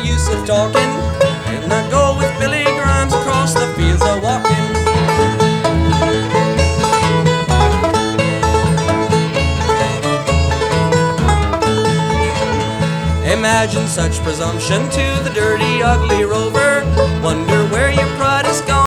use of talking, and I go with Billy Grimes across the fields a walking. Imagine such presumption to the dirty, ugly rover. Wonder where your pride is gone.